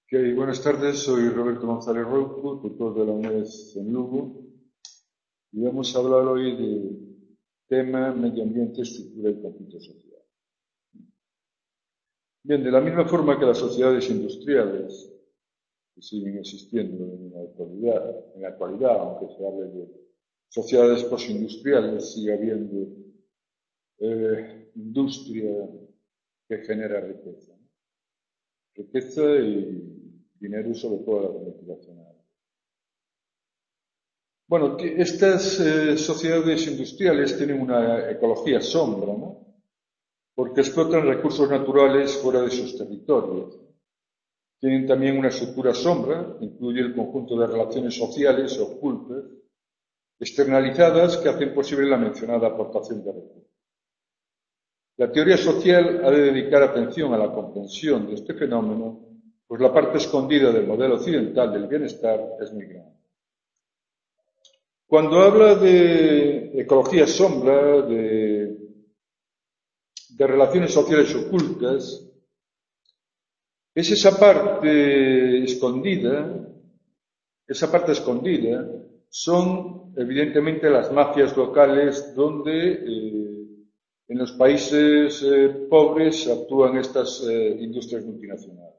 Buenas tardes, soy Roberto González Rouco, tutor de la UNED en Lugo, y vamos a hablar hoy del tema medio ambiente, estructura y conflicto social. Bien, de la misma forma que las sociedades industriales que siguen existiendo en la actualidad, aunque se hable de sociedades postindustriales, sigue habiendo industria que genera riqueza. Riqueza y dinero, sobre todo a las multinacionales. Bueno, estas sociedades industriales tienen una ecología sombra, ¿no? Porque explotan recursos naturales fuera de sus territorios. Tienen también una estructura sombra, incluye el conjunto de relaciones sociales ocultas, externalizadas, que hacen posible la mencionada aportación de recursos. La teoría social ha de dedicar atención a la comprensión de este fenómeno, pues la parte escondida del modelo occidental del bienestar es muy grande. Cuando habla de ecología sombra, de relaciones sociales ocultas, es esa parte escondida son evidentemente las mafias locales donde en los países pobres actúan estas industrias multinacionales.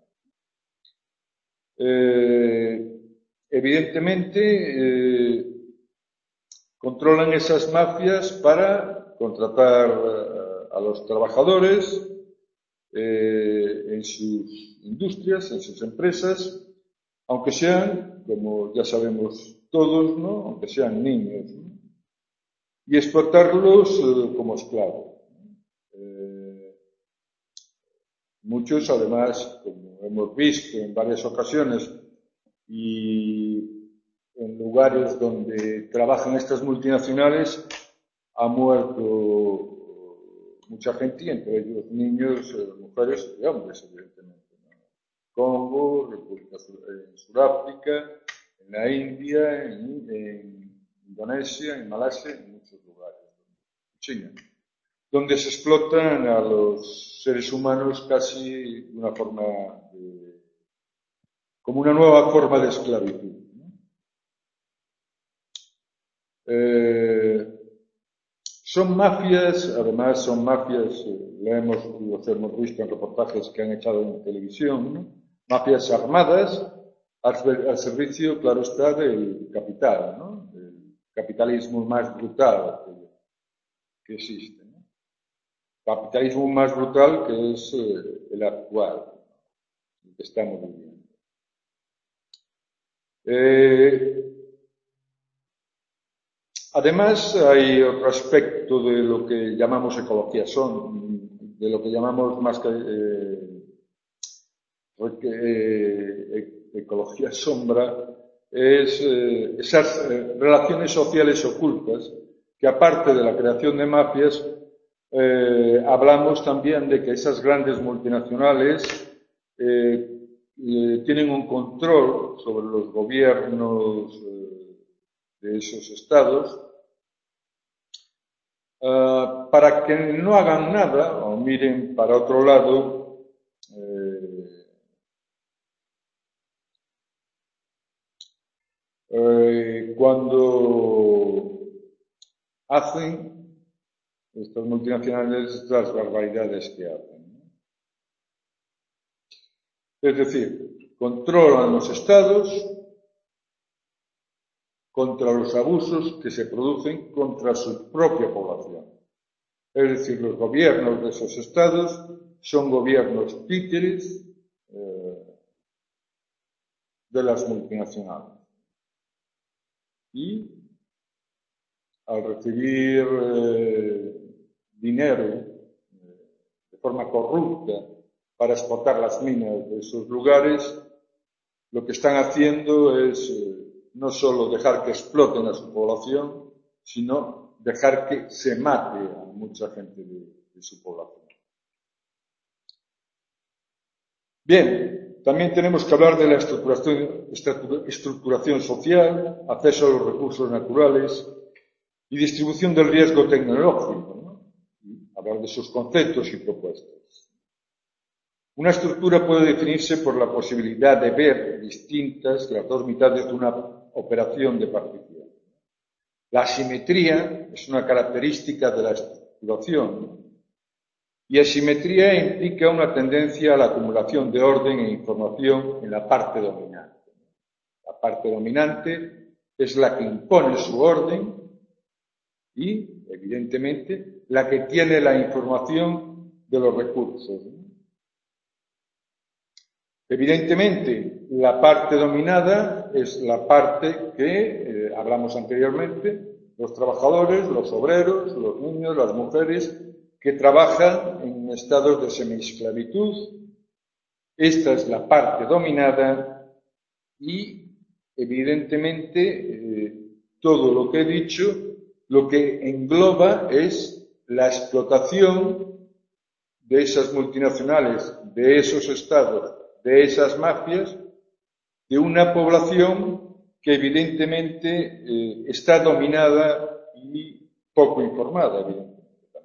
Evidentemente controlan esas mafias para contratar a los trabajadores en sus industrias, en sus empresas, aunque sean, como ya sabemos todos, ¿no? Aunque sean niños, ¿no? Y explotarlos como esclavos. Muchos, además, como hemos visto en varias ocasiones, y en lugares donde trabajan estas multinacionales, ha muerto mucha gente, entre ellos niños, mujeres y hombres, evidentemente, ¿no? Congo, en Sudáfrica, en la India, en Indonesia, en Malasia, en muchos lugares, China, donde se explotan a los seres humanos casi de una forma como una nueva forma de esclavitud, ¿no? Son mafias, además son mafias, los hemos visto en reportajes que han echado en televisión, ¿no? Mafias armadas al servicio, claro está, del capital, ¿no? El capitalismo más brutal que existe, ¿no? Capitalismo más brutal que es el actual, el que estamos viviendo. Además, hay otro aspecto de lo que llamamos ecología de lo que llamamos más que ecología sombra, es esas relaciones sociales ocultas, que aparte de la creación de mafias, hablamos también de que esas grandes multinacionales tienen un control sobre los gobiernos de esos estados, para que no hagan nada o miren para otro lado, cuando hacen estas multinacionales las barbaridades que hacen, ¿no? Es decir, controlan los estados contra los abusos que se producen contra su propia población. Es decir, los gobiernos de esos estados son gobiernos títeres de las multinacionales. Y al recibir dinero de forma corrupta para explotar las minas de esos lugares, lo que están haciendo es no solo dejar que exploten a su población, sino dejar que se mate a mucha gente de su población. Bien, también tenemos que hablar de la estructuración social, acceso a los recursos naturales y distribución del riesgo tecnológico, ¿no? Y hablar de sus conceptos y propuestas. Una estructura puede definirse por la posibilidad de ver distintas las dos mitades de una operación de partición. La asimetría es una característica de la estructuración y asimetría implica una tendencia a la acumulación de orden e información en la parte dominante. La parte dominante es la que impone su orden y, evidentemente, la que tiene la información de los recursos. Evidentemente, la parte dominada es la parte que hablamos anteriormente, los trabajadores, los obreros, los niños, las mujeres, que trabajan en estados de semiesclavitud. Esta es la parte dominada y, evidentemente, todo lo que he dicho, lo que engloba es la explotación de esas multinacionales, de esos estados, de esas mafias, de una población que evidentemente está dominada y poco informada, evidentemente.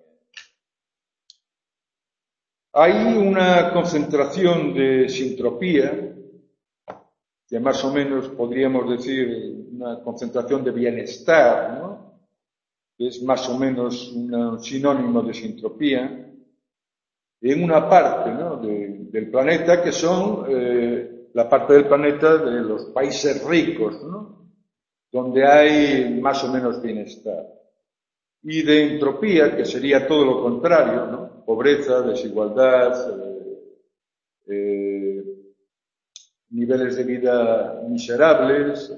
Hay una concentración de sintropía, que más o menos podríamos decir una concentración de bienestar, ¿no? Que es más o menos un sinónimo de sintropía, en una parte, ¿no?, del planeta que son la parte del planeta de los países ricos, ¿no?, donde hay más o menos bienestar. Y de entropía, que sería todo lo contrario, ¿no?, pobreza, desigualdad, niveles de vida miserables,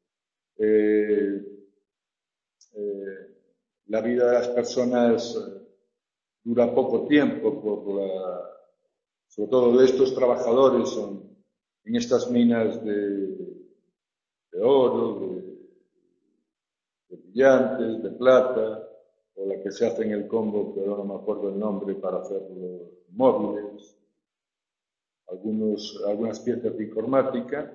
la vida de las personas dura poco tiempo sobre todo de estos trabajadores en estas minas de oro, de brillantes, de plata, o la que se hace en el Congo, pero no me acuerdo el nombre, para hacer los móviles, algunas piezas de informática.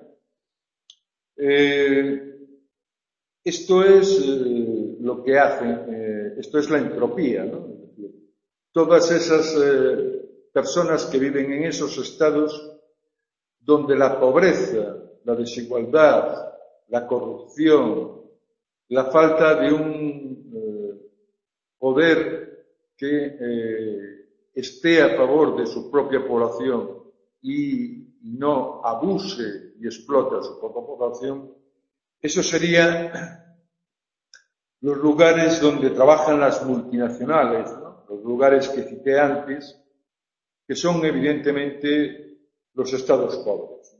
Esto es lo que hace, esto es la entropía, ¿no? Todas esas personas que viven en esos estados donde la pobreza, la desigualdad, la corrupción, la falta de un poder que esté a favor de su propia población y no abuse y explote a su propia población, eso serían los lugares donde trabajan las multinacionales, ¿no?, los lugares que cité antes, que son evidentemente los estados pobres.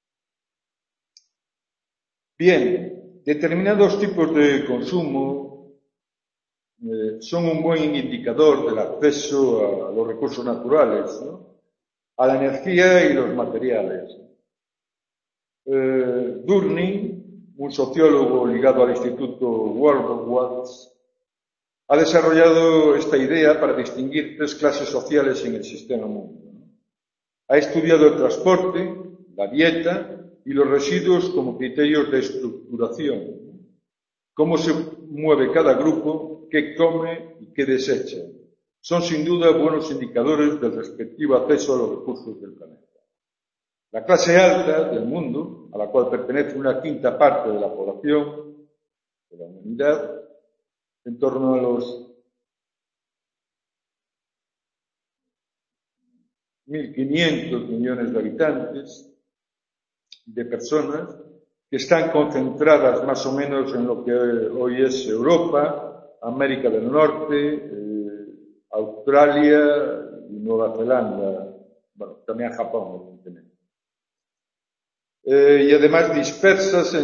Bien, determinados tipos de consumo son un buen indicador del acceso a los recursos naturales, ¿no?, a la energía y los materiales. Durning, un sociólogo ligado al Instituto World Watch, ha desarrollado esta idea para distinguir tres clases sociales en el sistema mundo. Ha estudiado el transporte, la dieta y los residuos como criterios de estructuración. Cómo se mueve cada grupo, qué come y qué desecha. Son sin duda buenos indicadores del respectivo acceso a los recursos del planeta. La clase alta del mundo, a la cual pertenece una quinta parte de la población de la humanidad, en torno a los 1.500 millones de habitantes, de personas que están concentradas más o menos en lo que hoy es Europa, América del Norte, Australia y Nueva Zelanda, bueno, también Japón, evidentemente. Y además dispersas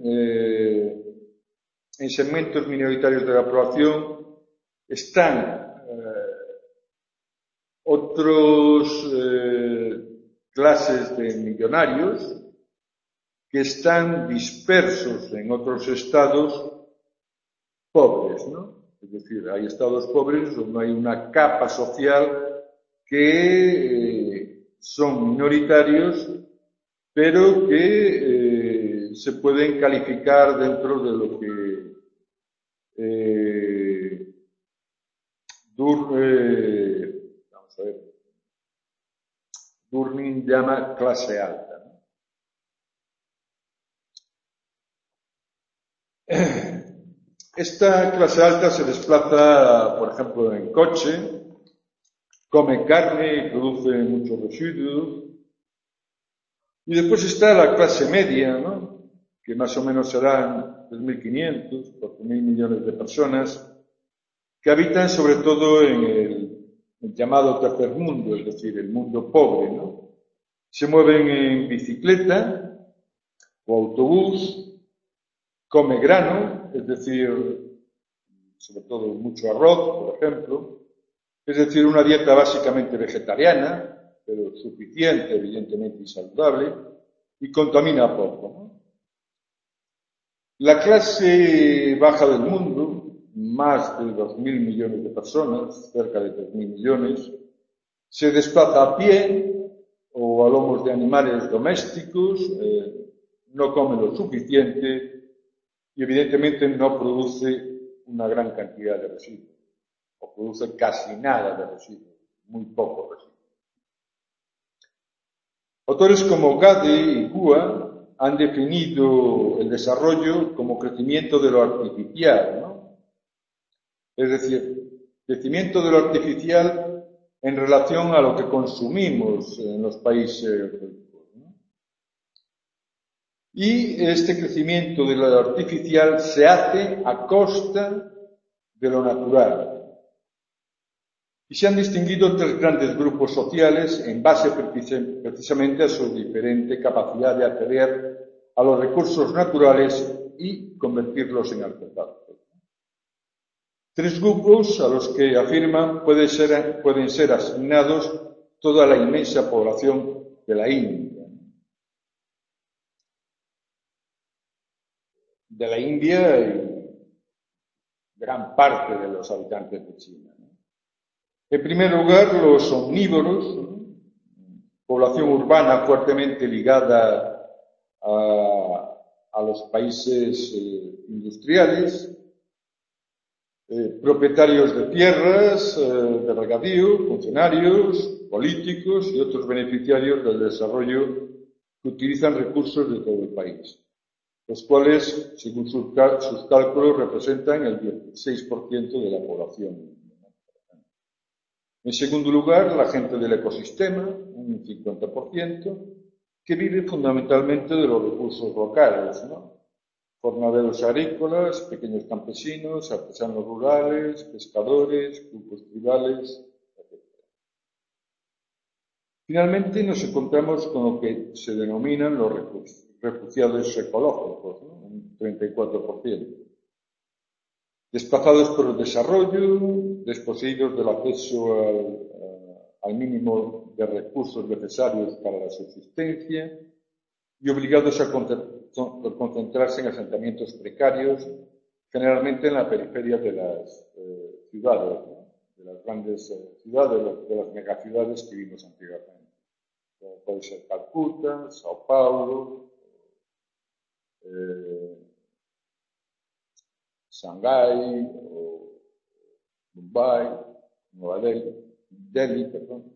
en segmentos minoritarios de la población están otros clases de millonarios que están dispersos en otros estados pobres, ¿no? Es decir, hay estados pobres donde hay una capa social que son minoritarios, pero que se pueden calificar dentro de lo que Durkheim llama clase alta, ¿no? Esta clase alta se desplaza, por ejemplo, en coche, come carne y produce muchos residuos. Y después está la clase media, ¿no? Que más o menos serán 3.500, 4.000 millones de personas, que habitan sobre todo en el llamado tercer mundo, es decir, el mundo pobre, ¿no? Se mueven en bicicleta o autobús, come grano, es decir, sobre todo mucho arroz, por ejemplo, es decir, una dieta básicamente vegetariana, pero suficiente, evidentemente, y saludable, y contamina poco, ¿no? La clase baja del mundo, más de 2.000 millones de personas, cerca de 3.000 millones, se desplaza a pie o a lomos de animales domésticos, no come lo suficiente y evidentemente no produce una gran cantidad de residuos, o produce casi nada de residuos, muy poco residuos. Autores como Gade y Gua han definido el desarrollo como crecimiento de lo artificial, ¿no? Es decir, crecimiento de lo artificial en relación a lo que consumimos en los países ricos, ¿no? Y este crecimiento de lo artificial se hace a costa de lo natural. Y se han distinguido tres grandes grupos sociales en base precisamente a su diferente capacidad de acceder a los recursos naturales y convertirlos en artefactos. Tres grupos a los que afirman pueden ser asignados toda la inmensa población de la India. De la India y gran parte de los habitantes de China. En primer lugar, los omnívoros, población urbana fuertemente ligada a los países industriales, propietarios de tierras, de regadío, funcionarios, políticos y otros beneficiarios del desarrollo que utilizan recursos de todo el país, los cuales, según sus cálculos, representan el 16% de la población. En segundo lugar, la gente del ecosistema, un 50%, que vive fundamentalmente de los recursos locales, ¿no? Jornaleros agrícolas, pequeños campesinos, artesanos rurales, pescadores, grupos tribales, etc. Finalmente nos encontramos con lo que se denominan los refugiados ecológicos, ¿no? Un 34%. Desplazados por el desarrollo, desposeídos del acceso al mínimo de recursos necesarios para la subsistencia y obligados a concentrarse en asentamientos precarios, generalmente en la periferia de las ciudades, ¿no? De las grandes ciudades, de las megaciudades que vimos antiguamente. Puede ser Calcuta, Sao Paulo, Shanghái o Mumbai, Nueva Delhi, perdón.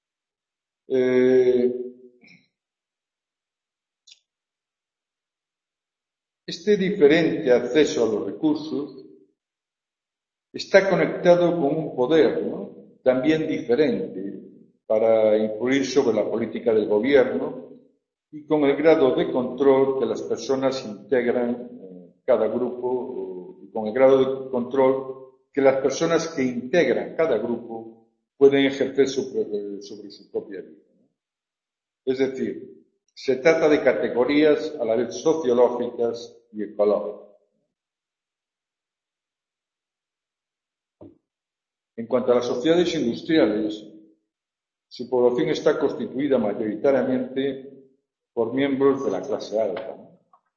Este diferente acceso a los recursos está conectado con un poder, ¿no? También diferente para influir sobre la política del gobierno y con el grado de control que las personas integran en cada grupo, y con el grado de control que las personas que integran cada grupo pueden ejercer sobre su propia vida, ¿no? Es decir, se trata de categorías a la vez sociológicas y ecológicas. En cuanto a las sociedades industriales, su población está constituida mayoritariamente por miembros de la clase alta, ¿no?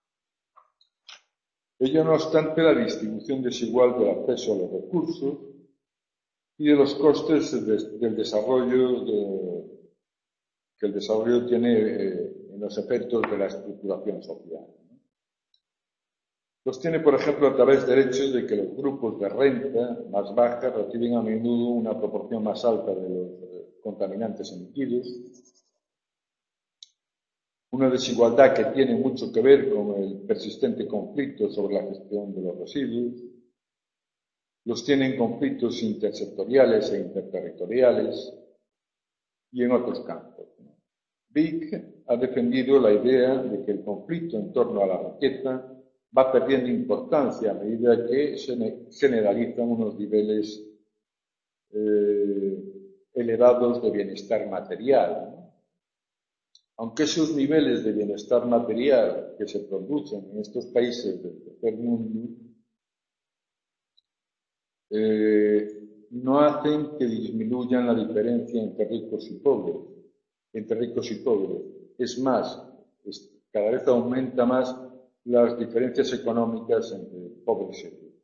Ello no obstante, la distribución desigual del acceso a los recursos y de los costes del desarrollo que el desarrollo tiene en los efectos de la estructuración social, ¿no? Los tiene, por ejemplo, a través del hecho de que los grupos de renta más baja reciben a menudo una proporción más alta de los contaminantes emitidos una desigualdad que tiene mucho que ver con el persistente conflicto sobre la gestión de los residuos, los tienen conflictos intersectoriales e interterritoriales y en otros campos. Vic ha defendido la idea de que el conflicto en torno a la riqueza va perdiendo importancia a medida que se generalizan unos niveles elevados de bienestar material. Aunque esos niveles de bienestar material que se producen en estos países del tercer mundo no hacen que disminuyan la diferencia entre ricos y pobres. Es más, cada vez aumenta más las diferencias económicas entre pobres y ricos.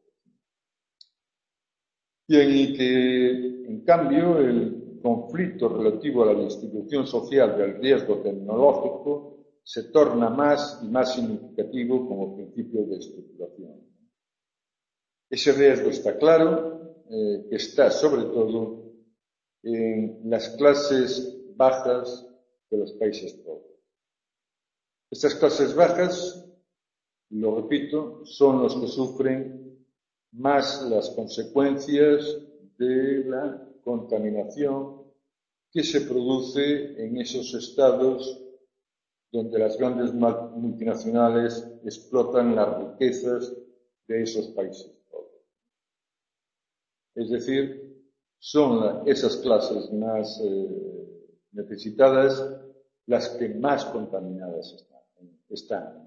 Y que, en cambio, el conflicto relativo a la distribución social del riesgo tecnológico se torna más y más significativo como principio de estructuración. Ese riesgo está claro, que está sobre todo en las clases bajas de los países pobres. Estas clases bajas, lo repito, son los que sufren más las consecuencias de la contaminación que se produce en esos estados donde las grandes multinacionales explotan las riquezas de esos países pobres. Es decir, son esas clases más necesitadas las que más contaminadas están.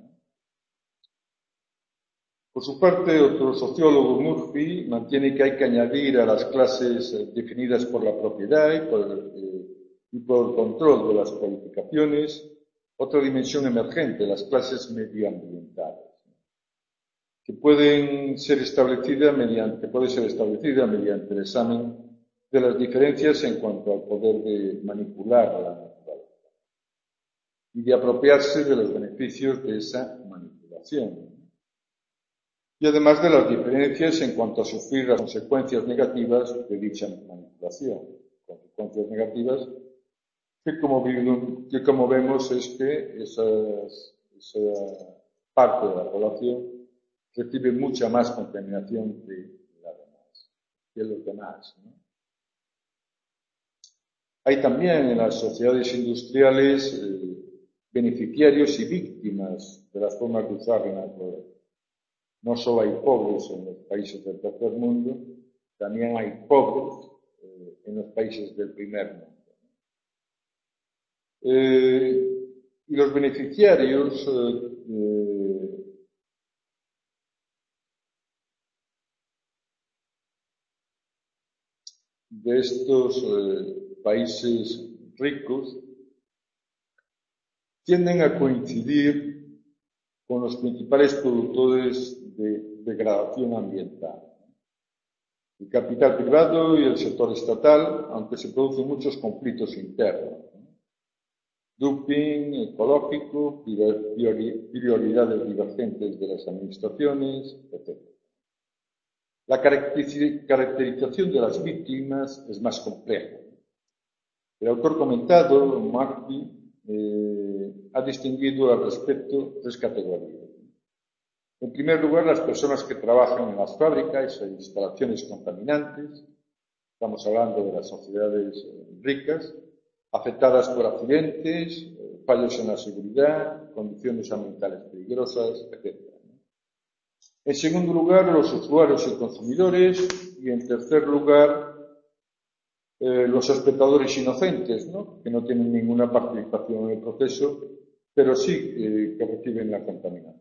Por su parte, otro sociólogo, Murphy, mantiene que hay que añadir a las clases definidas por la propiedad y por el control de las cualificaciones otra dimensión emergente, las clases medioambientales, que puede ser establecida mediante el examen de las diferencias en cuanto al poder de manipular la naturaleza y de apropiarse de los beneficios de esa manipulación. Y además de las diferencias en cuanto a sufrir las consecuencias negativas de dicha manipulación. Consecuencias negativas que como vemos es que esa parte de la población recibe mucha más contaminación que los demás, ¿no? Hay también en las sociedades industriales beneficiarios y víctimas de las formas de usar la naturaleza. No solo hay pobres en los países del tercer mundo, también hay pobres en los países del primer mundo. Y los beneficiarios de estos países ricos tienden a coincidir con los principales productores de degradación ambiental. El capital privado y el sector estatal, aunque se producen muchos conflictos internos. Dumping ecológico, prioridades divergentes de las administraciones, etc. La caracterización de las víctimas es más compleja. El autor comentado, Murphy, ha distinguido al respecto tres categorías. En primer lugar, las personas que trabajan en las fábricas e instalaciones contaminantes, estamos hablando de las sociedades ricas, afectadas por accidentes, fallos en la seguridad, condiciones ambientales peligrosas, etc. En segundo lugar, los usuarios y consumidores, y en tercer lugar, los espectadores inocentes, ¿no? Que no tienen ninguna participación en el proceso, pero sí que reciben la contaminación.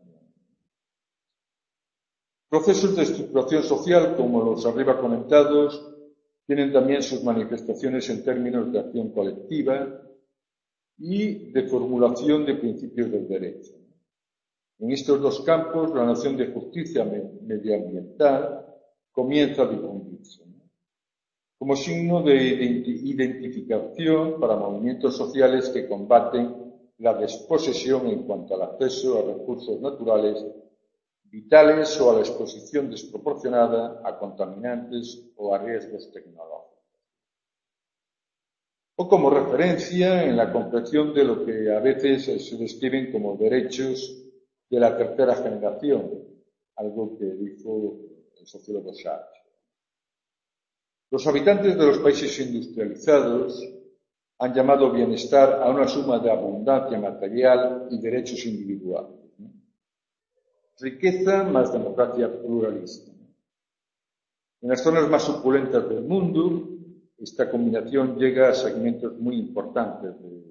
Procesos de estructuración social, como los arriba comentados, tienen también sus manifestaciones en términos de acción colectiva y de formulación de principios del derecho. En estos dos campos, la noción de justicia medioambiental comienza a difundirse, ¿no? Como signo de identificación para movimientos sociales que combaten la desposesión en cuanto al acceso a recursos naturales vitales o a la exposición desproporcionada a contaminantes o a riesgos tecnológicos. o como referencia en la comprensión de lo que a veces se describen como derechos de la tercera generación, algo que dijo el sociólogo Sachs. Los habitantes de los países industrializados han llamado bienestar a una suma de abundancia material y derechos individuales. Riqueza más democracia pluralista. En las zonas más opulentas del mundo, esta combinación llega a segmentos muy importantes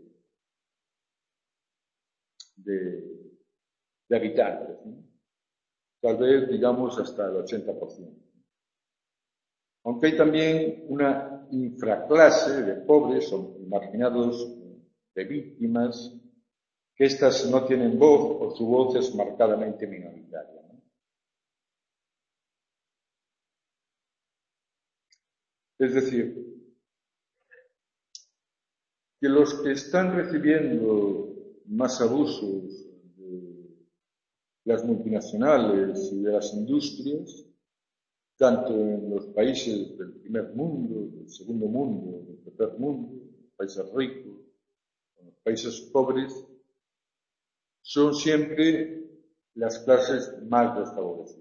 de habitantes, ¿no? Tal vez, digamos, hasta el 80%. Aunque hay también una infraclase de pobres o marginados, de víctimas, que éstas no tienen voz o su voz es marcadamente minoritaria, ¿no? Es decir, que los que están recibiendo más abusos de las multinacionales y de las industrias, tanto en los países del primer mundo, del segundo mundo, del tercer mundo, los países ricos, en los países pobres, son siempre las clases más desfavorecidas.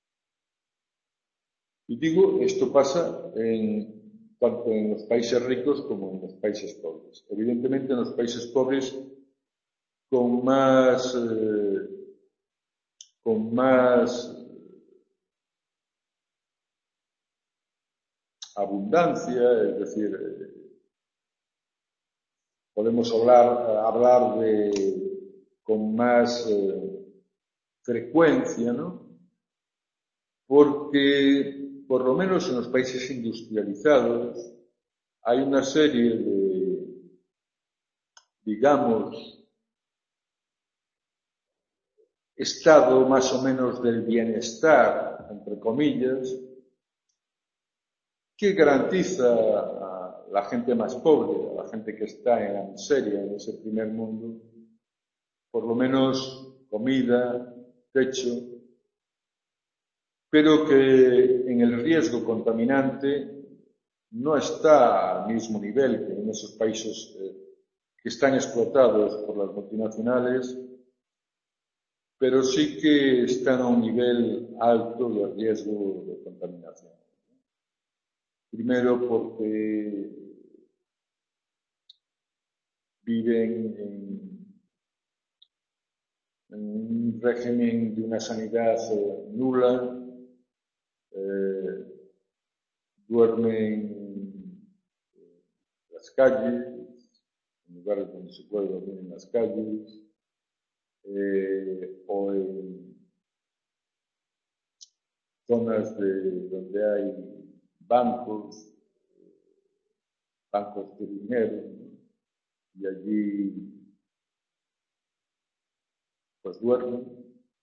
Y digo, esto pasa tanto en los países ricos como en los países pobres. Evidentemente en los países pobres con más abundancia, es decir, podemos hablar con más frecuencia, ¿no? Porque, por lo menos en los países industrializados, hay una serie de, digamos, estado más o menos del bienestar, entre comillas, que garantiza a la gente más pobre, a la gente que está en la miseria, en ese primer mundo, por lo menos comida, techo, pero que en el riesgo contaminante no está al mismo nivel que en esos países que están explotados por las multinacionales, pero sí que están a un nivel alto de riesgo de contaminación. Primero porque viven en un régimen de una sanidad nula, duermen en las calles, en lugares donde se puede dormir en las calles, o en zonas donde hay bancos de dinero, ¿no? Y allí pues duermen.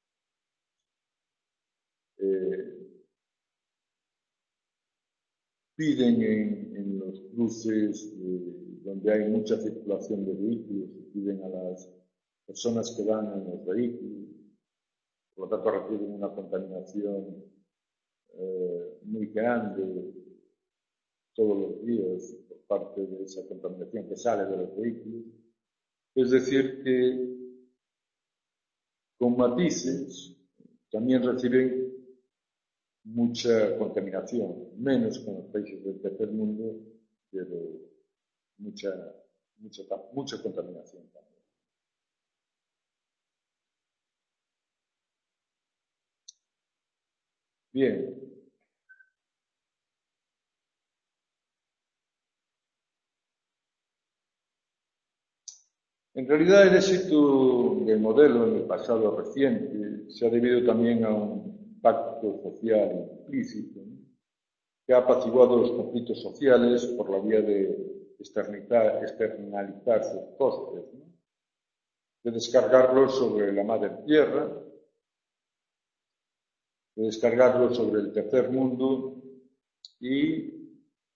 Piden en los cruces donde hay mucha circulación de vehículos, piden a las personas que van en los vehículos, por lo tanto reciben una contaminación muy grande todos los días por parte de esa contaminación que sale de los vehículos. Es decir, que con matices también reciben mucha contaminación, menos que en los países del tercer mundo, pero mucha contaminación también. Bien. En realidad el éxito del modelo en el pasado reciente se ha debido también a un pacto social implícito, ¿no?, que ha apaciguado los conflictos sociales por la vía de externalizar sus costes, ¿no?, de descargarlos sobre la madre tierra, de descargarlos sobre el tercer mundo y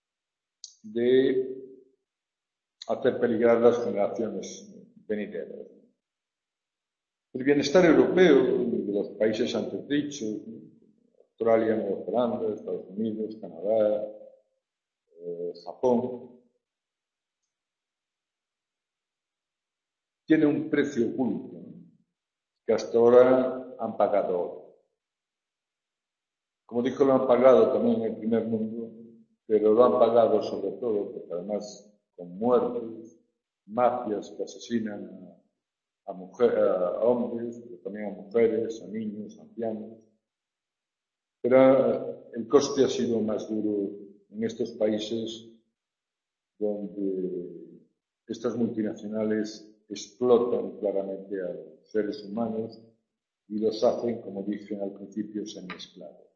de hacer peligrar las generaciones venideras. El bienestar europeo, de los países antes dichos, Australia, Nueva Zelanda, Estados Unidos, Canadá, Japón, tiene un precio oculto, ¿no?, que hasta ahora han pagado. Como dijo, lo han pagado también en el primer mundo, pero lo han pagado sobre todo porque además con muertes, mafias que asesinan a hombres, pero también a mujeres, a niños, a ancianos. Pero el coste ha sido más duro en estos países donde estas multinacionales explotan claramente a los seres humanos y los hacen, como dije al principio, semi-esclavos.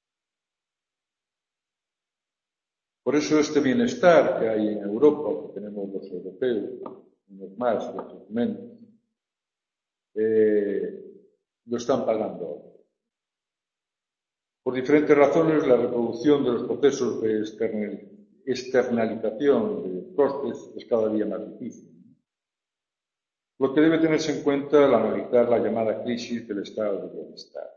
Por eso este bienestar que hay en Europa, que tenemos los europeos, unos más, otros menos, lo están pagando. Por diferentes razones, la reproducción de los procesos de externalización de costes es cada día más difícil. Lo que debe tenerse en cuenta al analizar la llamada crisis del estado de bienestar.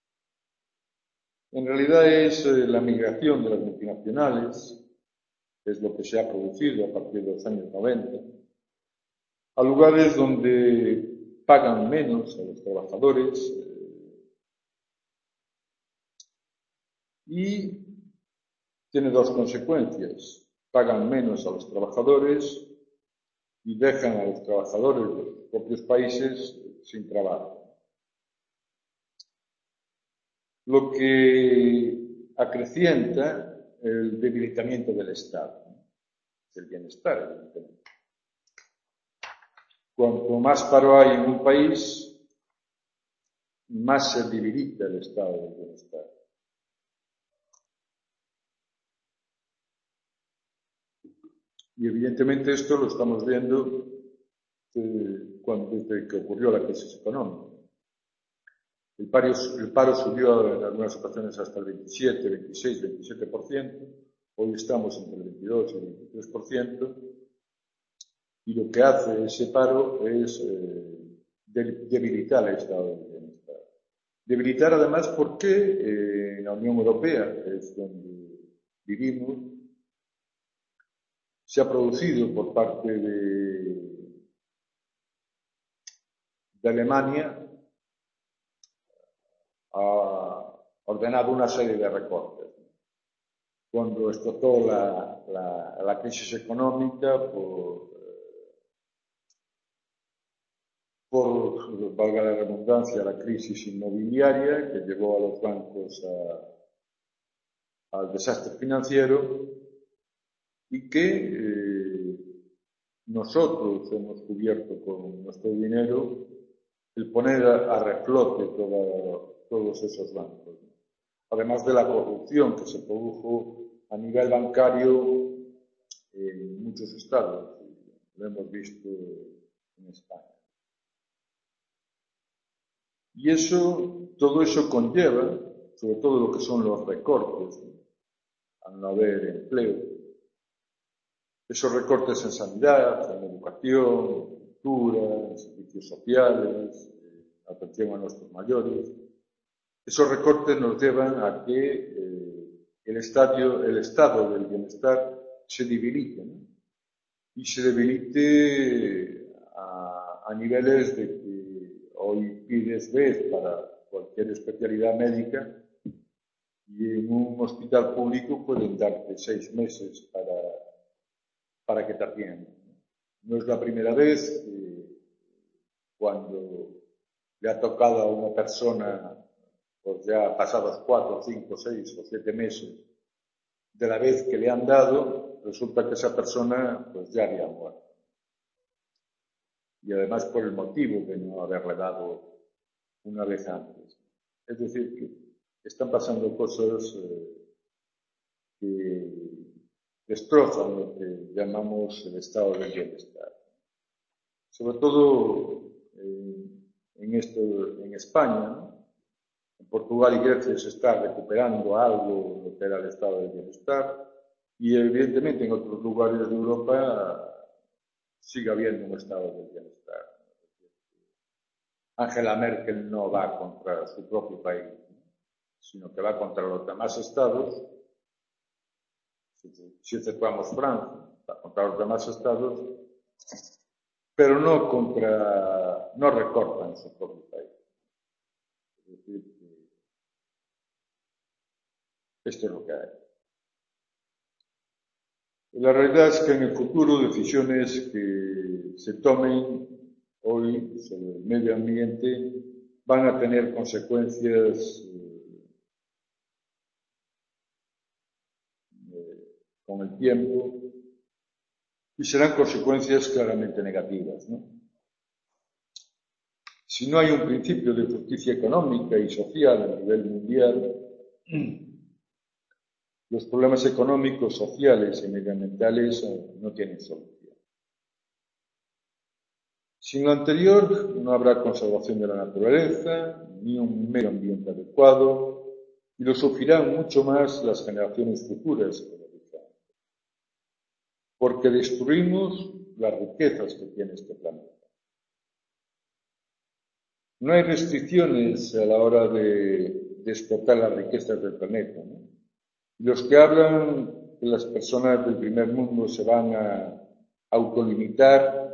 En realidad es la migración de las multinacionales, es lo que se ha producido a partir de los años 90, a lugares donde pagan menos a los trabajadores y tiene dos consecuencias. Pagan menos a los trabajadores y dejan a los trabajadores de los propios países sin trabajo. Lo que acrecienta el debilitamiento del Estado, del bienestar, evidentemente. Cuanto más paro hay en un país, más se debilita el estado del bienestar. Y evidentemente esto lo estamos viendo desde que ocurrió la crisis económica. El paro subió en algunas ocasiones hasta el 27, 26, 27%. Hoy estamos entre el 22 y el 23%. Y lo que hace ese paro es debilitar el estado del bienestar. Debilitar además porque en la Unión Europea, que es donde vivimos, se ha producido por parte de Alemania, ha ordenado una serie de recortes. Cuando explotó la crisis económica por, valga la redundancia, la crisis inmobiliaria que llevó a los bancos al desastre financiero y que nosotros hemos cubierto con nuestro dinero el poner a reflote todos esos bancos. Además de la corrupción que se produjo a nivel bancario en muchos estados, lo hemos visto en España. Y todo eso conlleva, sobre todo lo que son los recortes, al no haber empleo, esos recortes en sanidad, en educación, en cultura, en servicios sociales, atención a nuestros mayores. Esos recortes nos llevan a que el estado del bienestar se debilite, ¿no? Y se debilite a niveles de que hoy pides vez para cualquier especialidad médica y en un hospital público pueden darte 6 meses para que te atiendan. No es la primera vez que cuando le ha tocado a una persona, pues ya pasados 4, 5, 6 o 7 meses de la vez que le han dado, resulta que esa persona pues ya había muerto. Y además por el motivo de no haberle dado una vez antes. Es decir, que están pasando cosas que destrozan lo que llamamos el estado del bienestar. Sobre todo en España, ¿no? En Portugal y Grecia se está recuperando algo lo que era el estado del bienestar y evidentemente en otros lugares de Europa sigue habiendo un estado del bienestar. Angela Merkel no va contra su propio país, sino que va contra los demás estados. Si aceptamos Francia, va contra los demás estados pero no recortan su propio país. Es decir, que esto es lo que hay. La realidad es que en el futuro decisiones que se tomen hoy sobre el medio ambiente van a tener consecuencias con el tiempo y serán consecuencias claramente negativas, ¿no? Si no hay un principio de justicia económica y social a nivel mundial, los problemas económicos, sociales y medioambientales no tienen solución. Sin lo anterior, no habrá conservación de la naturaleza, ni un medio ambiente adecuado, y lo sufrirán mucho más las generaciones futuras, porque destruimos las riquezas que tiene este planeta. No hay restricciones a la hora de explotar las riquezas del planeta, ¿no? Los que hablan que las personas del primer mundo se van a autolimitar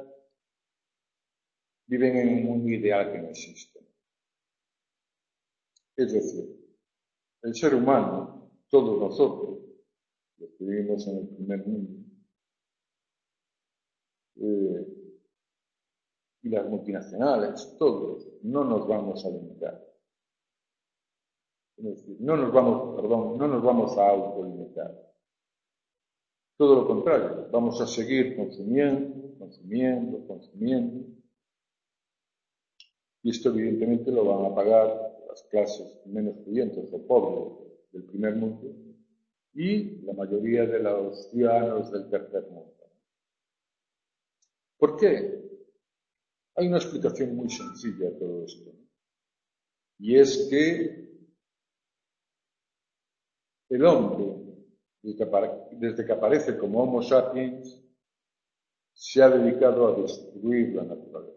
viven en un mundo ideal que no existe. Es decir, el ser humano, todos nosotros, los que vivimos en el primer mundo, y las multinacionales, todos, no nos vamos a limitar. Es decir, no nos vamos a autolimitar. Todo lo contrario, vamos a seguir consumiendo. Y esto evidentemente lo van a pagar las clases menos pudientes o pobres del primer mundo y la mayoría de los ciudadanos del tercer mundo. ¿Por qué? Hay una explicación muy sencilla a todo esto. Y es que el hombre, desde que aparece como Homo sapiens, se ha dedicado a destruir la naturaleza.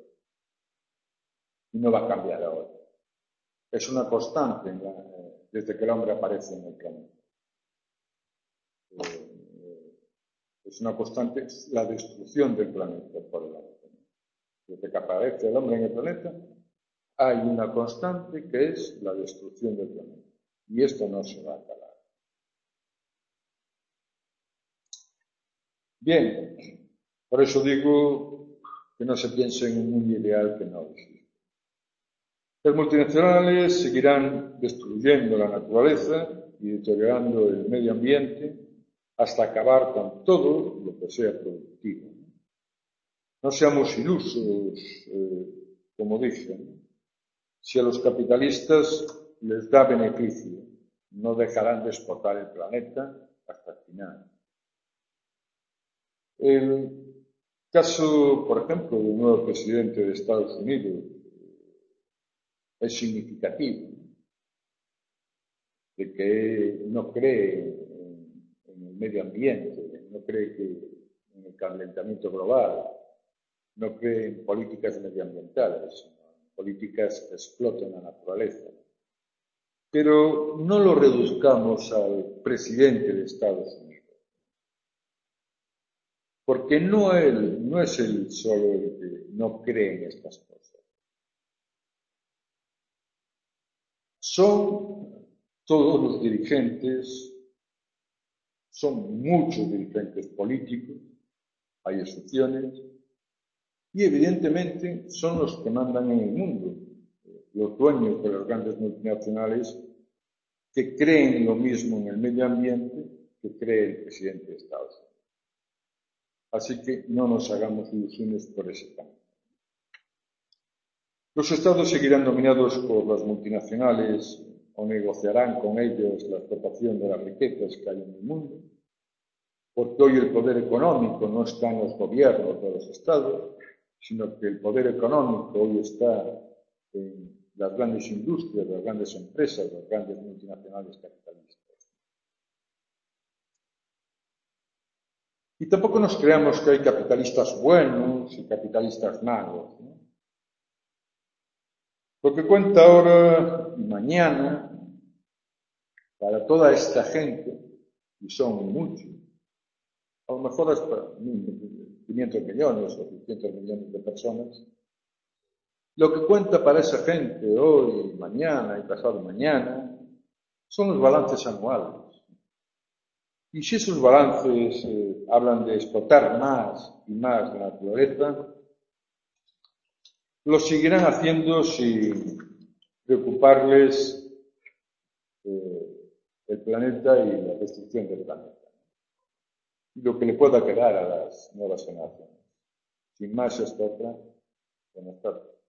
Y no va a cambiar ahora. Es una constante desde que el hombre aparece en el planeta. Es una constante la destrucción del planeta por el hombre. Desde que aparece el hombre en el planeta, hay una constante que es la destrucción del planeta. Y esto no se va a acabar. Bien, por eso digo que no se piense en un mundo ideal que no existe. Las multinacionales seguirán destruyendo la naturaleza y deteriorando el medio ambiente hasta acabar con todo lo que sea productivo. No seamos ilusos, como dicen. Si a los capitalistas les da beneficio, no dejarán de explotar el planeta hasta el final. El caso, por ejemplo, del nuevo presidente de Estados Unidos es significativo, de que no cree en el medio ambiente, no cree en el calentamiento global, no cree en políticas medioambientales, sino en políticas que exploten la naturaleza. Pero no lo reduzcamos al presidente de Estados Unidos, porque no es él solo el que no cree en estas cosas. Son todos los dirigentes, son muchos dirigentes políticos, hay excepciones, y evidentemente son los que mandan en el mundo, los dueños de las grandes multinacionales que creen lo mismo en el medio ambiente que cree el presidente de Estados Unidos. Así que no nos hagamos ilusiones por ese camino. Los estados seguirán dominados por las multinacionales o negociarán con ellos la explotación de las riquezas que hay en el mundo, porque hoy el poder económico no está en los gobiernos de los estados, sino que el poder económico hoy está en las grandes industrias, las grandes empresas, las grandes multinacionales capitalistas. Y tampoco nos creamos que hay capitalistas buenos y capitalistas malos, ¿no? Lo que cuenta ahora y mañana para toda esta gente, y son muchos, a lo mejor hasta 500 millones o 600 millones de personas. Lo que cuenta para esa gente hoy, mañana y pasado mañana son los balances anuales. Y si esos balances hablan de explotar más y más la naturaleza, lo seguirán haciendo sin preocuparles el planeta y la destrucción del planeta. Y lo que le pueda quedar a las nuevas generaciones. Sin más explota, buenas tardes.